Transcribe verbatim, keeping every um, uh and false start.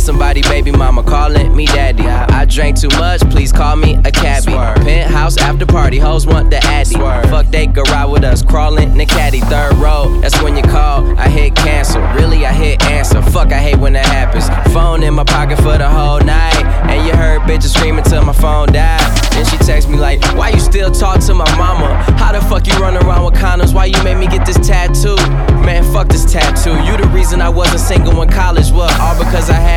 somebody, baby mama calling me daddy. I drank too much, please call me a cabbie. Penthouse after party, hoes want the addy. Fuck, they go ride with us, crawling in the caddy. Third row, that's when you call, I hit cancel. Really, I hit answer. Fuck, I hate when that happens. Phone in my pocket for the whole night, and you heard bitches screaming till my phone died. Then she text me like, why you still talk to my mama? How the fuck you run around with condoms? Why you made me get this tattoo? Man, fuck this tattoo. You the reason I wasn't single in college, what? All because I had